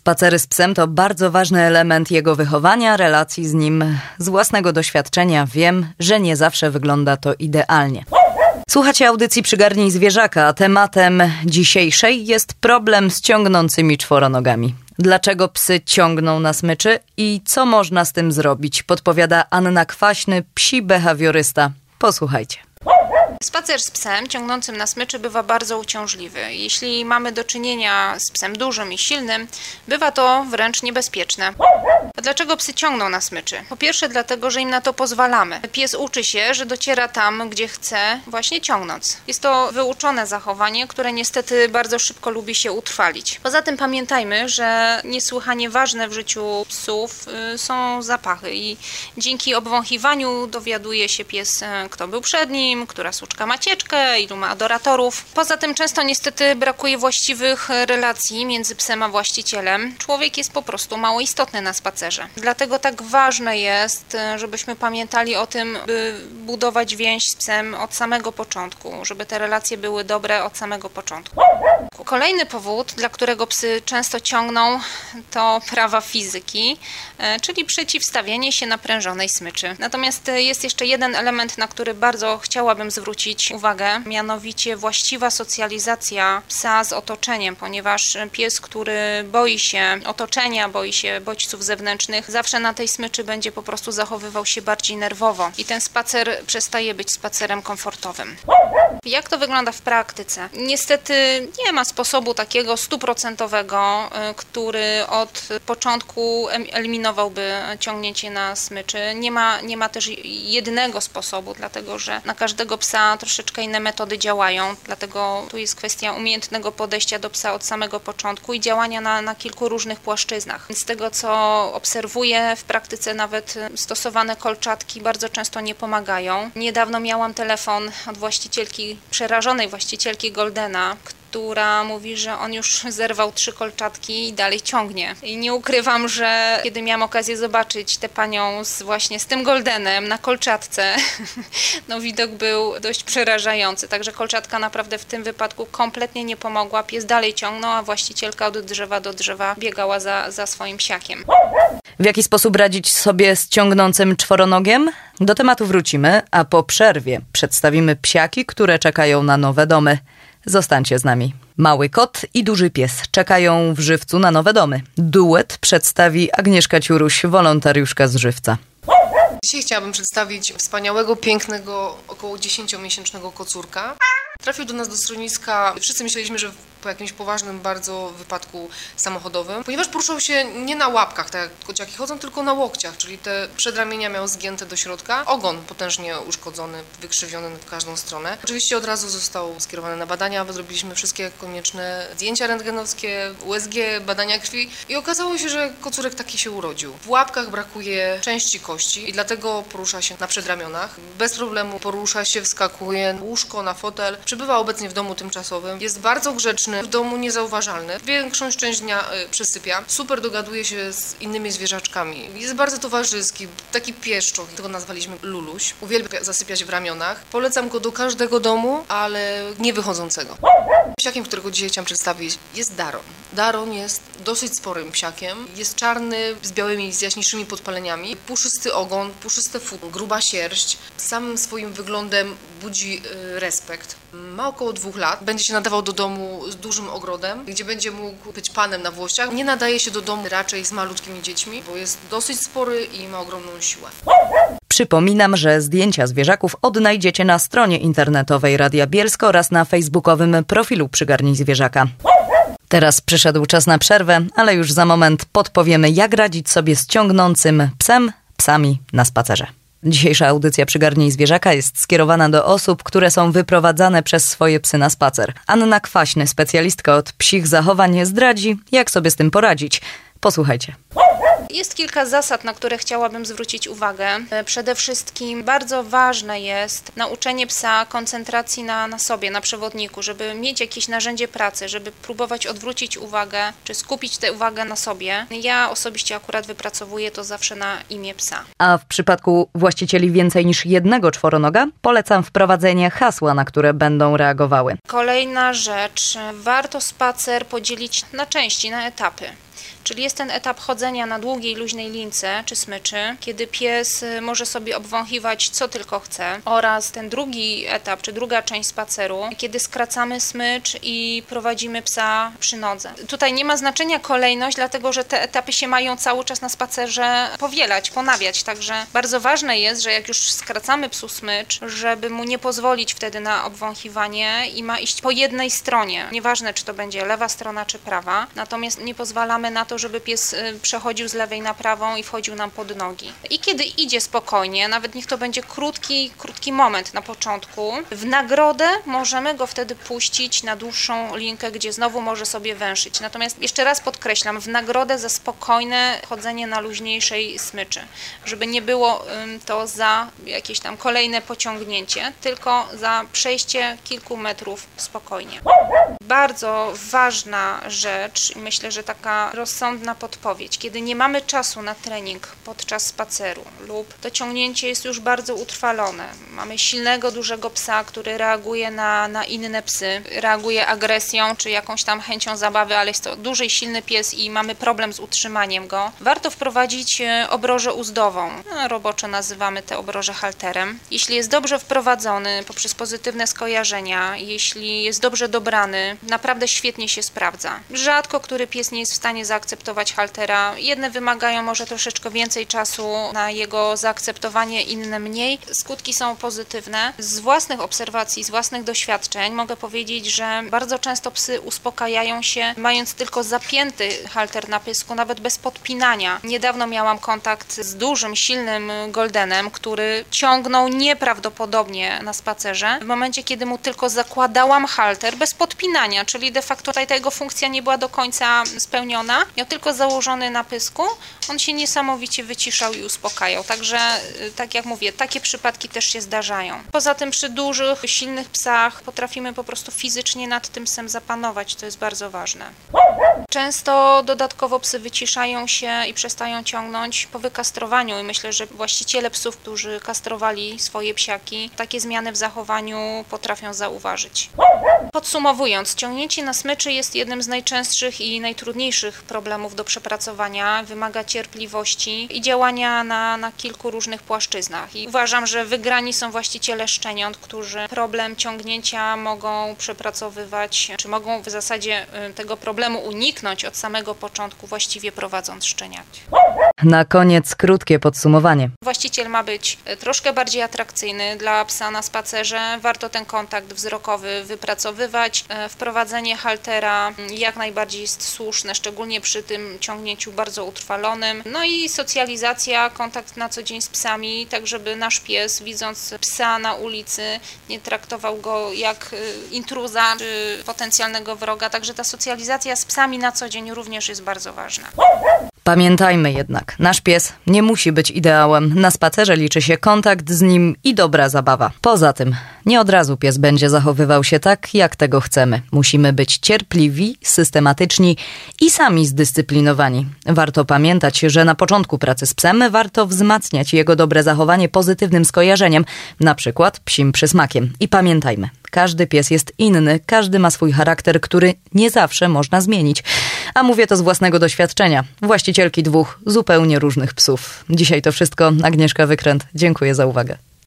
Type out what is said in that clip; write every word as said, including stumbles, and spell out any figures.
Spacery z psem to bardzo ważny element jego wychowania, relacji z nim. Z własnego doświadczenia wiem, że nie zawsze wygląda to idealnie. Słuchacie audycji Przygarnij Zwierzaka, a tematem dzisiejszej jest problem z ciągnącymi czworonogami. Dlaczego psy ciągną na smyczy i co można z tym zrobić? Podpowiada Anna Kwaśny, psi behawiorysta. Posłuchajcie. Spacer z psem ciągnącym na smyczy bywa bardzo uciążliwy. Jeśli mamy do czynienia z psem dużym i silnym, bywa to wręcz niebezpieczne. A dlaczego psy ciągną na smyczy? Po pierwsze dlatego, że im na to pozwalamy. Pies uczy się, że dociera tam, gdzie chce, właśnie ciągnąc. Jest to wyuczone zachowanie, które niestety bardzo szybko lubi się utrwalić. Poza tym pamiętajmy, że niesłychanie ważne w życiu psów y, są zapachy i dzięki obwąchiwaniu dowiaduje się pies, kto był przed nim, która suczka ma cieczkę, ilu ma adoratorów. Poza tym często niestety brakuje właściwych relacji między psem a właścicielem. Człowiek jest po prostu mało istotny na spacerze. Dlatego tak ważne jest, żebyśmy pamiętali o tym, by budować więź z psem od samego początku, żeby te relacje były dobre od samego początku. Kolejny powód, dla którego psy często ciągną, to prawa fizyki, czyli przeciwstawienie się naprężonej smyczy. Natomiast jest jeszcze jeden element, na który bardzo chciałabym zwrócić uwagę, mianowicie właściwa socjalizacja psa z otoczeniem, ponieważ pies, który boi się otoczenia, boi się bodźców zewnętrznych, zawsze na tej smyczy będzie po prostu zachowywał się bardziej nerwowo i ten spacer przestaje być spacerem komfortowym. Jak to wygląda w praktyce? Niestety nie ma sposobu takiego stuprocentowego, który od początku eliminowałby ciągnięcie na smyczy. Nie ma, nie ma też jednego sposobu, dlatego że na każdego psa troszeczkę inne metody działają, dlatego tu jest kwestia umiejętnego podejścia do psa od samego początku i działania na, na kilku różnych płaszczyznach. Z tego, co obserwuję w praktyce, nawet stosowane kolczatki bardzo często nie pomagają. Niedawno miałam telefon od właścicielki, przerażonej właścicielki Goldena, która mówi, że on już zerwał trzy kolczatki i dalej ciągnie. I nie ukrywam, że kiedy miałam okazję zobaczyć tę panią z, właśnie z tym Goldenem na kolczatce, no widok był dość przerażający. Także kolczatka naprawdę w tym wypadku kompletnie nie pomogła. Pies dalej ciągnął, a właścicielka od drzewa do drzewa biegała za, za swoim psiakiem. W jaki sposób radzić sobie z ciągnącym czworonogiem? Do tematu wrócimy, a po przerwie przedstawimy psiaki, które czekają na nowe domy. Zostańcie z nami. Mały kot i duży pies czekają w Żywcu na nowe domy. Duet przedstawi Agnieszka Ciuruś, wolontariuszka z Żywca. Dzisiaj chciałabym przedstawić wspaniałego, pięknego, około dziesięciomiesięcznego kocurka. Trafił do nas do schroniska. Wszyscy myśleliśmy, że po jakimś poważnym bardzo wypadku samochodowym, ponieważ poruszał się nie na łapkach, tak jak kociaki chodzą, tylko na łokciach, czyli te przedramienia miał zgięte do środka, ogon potężnie uszkodzony, wykrzywiony w każdą stronę. Oczywiście od razu został skierowany na badania, zrobiliśmy wszystkie konieczne zdjęcia rentgenowskie, U S G, badania krwi i okazało się, że kocurek taki się urodził. W łapkach brakuje części kości i dlatego porusza się na przedramionach. Bez problemu porusza się, wskakuje, łóżko, na fotel. Przebywa obecnie w domu tymczasowym. Jest bardzo grzeczny, w domu niezauważalny. Większą część dnia y, przesypia. Super dogaduje się z innymi zwierzaczkami. Jest bardzo towarzyski, taki pieszczoch, tego nazwaliśmy Luluś. Uwielbia zasypiać w ramionach. Polecam go do każdego domu, ale nie wychodzącego. Psiakiem, którego dzisiaj chciałam przedstawić, jest Daron. Daron jest dosyć sporym psiakiem. Jest czarny, z białymi, z jaśniejszymi podpaleniami. Puszysty ogon, puszyste futra, gruba sierść. Samym swoim wyglądem budzi y, respekt. Ma około dwóch lat. Będzie się nadawał do domu z dużym ogrodem, gdzie będzie mógł być panem na włościach. Nie nadaje się do domu raczej z malutkimi dziećmi, bo jest dosyć spory i ma ogromną siłę. Przypominam, że zdjęcia zwierzaków odnajdziecie na stronie internetowej Radia Bielsko oraz na facebookowym profilu Przygarnij Zwierzaka. Teraz przyszedł czas na przerwę, ale już za moment podpowiemy, jak radzić sobie z ciągnącym psem, psami na spacerze. Dzisiejsza audycja Przygarnij Zwierzaka jest skierowana do osób, które są wyprowadzane przez swoje psy na spacer. Anna Kwaśny, specjalistka od psich zachowań, zdradzi, jak sobie z tym poradzić. Posłuchajcie. Jest kilka zasad, na które chciałabym zwrócić uwagę. Przede wszystkim bardzo ważne jest nauczenie psa koncentracji na, na sobie, na przewodniku, żeby mieć jakieś narzędzie pracy, żeby próbować odwrócić uwagę, czy skupić tę uwagę na sobie. Ja osobiście akurat wypracowuję to zawsze na imię psa. A w przypadku właścicieli więcej niż jednego czworonoga polecam wprowadzenie hasła, na które będą reagowały. Kolejna rzecz. Warto spacer podzielić na części, na etapy. Czyli jest ten etap chodzenia na długiej, luźnej lince czy smyczy, kiedy pies może sobie obwąchiwać co tylko chce, oraz ten drugi etap, czy druga część spaceru, kiedy skracamy smycz i prowadzimy psa przy nodze. Tutaj nie ma znaczenia kolejność, dlatego że te etapy się mają cały czas na spacerze powielać, ponawiać, także bardzo ważne jest, że jak już skracamy psu smycz, żeby mu nie pozwolić wtedy na obwąchiwanie i ma iść po jednej stronie. Nieważne, czy to będzie lewa strona, czy prawa, natomiast nie pozwalamy na to, żeby pies przechodził z lewej na prawą i wchodził nam pod nogi. I kiedy idzie spokojnie, nawet niech to będzie krótki, krótki moment na początku, w nagrodę możemy go wtedy puścić na dłuższą linkę, gdzie znowu może sobie węszyć. Natomiast jeszcze raz podkreślam, w nagrodę za spokojne chodzenie na luźniejszej smyczy, żeby nie było to za jakieś tam kolejne pociągnięcie, tylko za przejście kilku metrów spokojnie. Bardzo ważna rzecz, myślę, że taka rozsądna podpowiedź, kiedy nie mamy czasu na trening podczas spaceru lub to ciągnięcie jest już bardzo utrwalone, mamy silnego, dużego psa, który reaguje na, na inne psy, reaguje agresją czy jakąś tam chęcią zabawy, ale jest to duży i silny pies i mamy problem z utrzymaniem go, warto wprowadzić obrożę uzdową. No, roboczo nazywamy te obroże halterem. Jeśli jest dobrze wprowadzony poprzez pozytywne skojarzenia, jeśli jest dobrze dobrany, naprawdę świetnie się sprawdza. Rzadko który pies nie jest w stanie zaakceptować haltera. Jedne wymagają może troszeczkę więcej czasu na jego zaakceptowanie, inne mniej. Skutki są pozytywne. Z własnych obserwacji, z własnych doświadczeń mogę powiedzieć, że bardzo często psy uspokajają się, mając tylko zapięty halter na pysku, nawet bez podpinania. Niedawno miałam kontakt z dużym, silnym goldenem, który ciągnął nieprawdopodobnie na spacerze. W momencie, kiedy mu tylko zakładałam halter bez podpinania, czyli de facto tutaj ta jego funkcja nie była do końca spełniona, miał tylko założony na pysku, on się niesamowicie wyciszał i uspokajał. Także, tak jak mówię, takie przypadki też się zdarzają. Poza tym przy dużych, silnych psach potrafimy po prostu fizycznie nad tym psem zapanować, to jest bardzo ważne. Często dodatkowo psy wyciszają się i przestają ciągnąć po wykastrowaniu i myślę, że właściciele psów, którzy kastrowali swoje psiaki, takie zmiany w zachowaniu potrafią zauważyć. Podsumowując, ciągnięcie na smyczy jest jednym z najczęstszych i najtrudniejszych problemów do przepracowania, wymaga cierpliwości i działania na, na kilku różnych płaszczyznach. I uważam, że wygrani są właściciele szczeniąt, którzy problem ciągnięcia mogą przepracowywać, czy mogą w zasadzie tego problemu uniknąć od samego początku, właściwie prowadząc szczeniaki. Na koniec krótkie podsumowanie. Właściciel ma być troszkę bardziej atrakcyjny dla psa na spacerze, warto ten kontakt wzrokowy wypracowywać. Wprowadzenie haltera jak najbardziej jest słuszne, szczególnie przy tym ciągnięciu bardzo utrwalonym. No i socjalizacja, kontakt na co dzień z psami, tak żeby nasz pies, widząc psa na ulicy, nie traktował go jak intruza czy potencjalnego wroga. Także ta socjalizacja z psami na co dzień również jest bardzo ważna. Pamiętajmy jednak, nasz pies nie musi być ideałem. Na spacerze liczy się kontakt z nim i dobra zabawa. Poza tym, nie od razu pies będzie zachowywał się tak, jak tego chcemy. Musimy być cierpliwi, systematyczni i sami zdyscyplinowani. Warto pamiętać, że na początku pracy z psem warto wzmacniać jego dobre zachowanie pozytywnym skojarzeniem, na przykład psim przysmakiem. I pamiętajmy, każdy pies jest inny, każdy ma swój charakter, który nie zawsze można zmienić. A mówię to z własnego doświadczenia. Właścicielki dwóch zupełnie różnych psów. Dzisiaj to wszystko. Agnieszka Wykręt. Dziękuję za uwagę.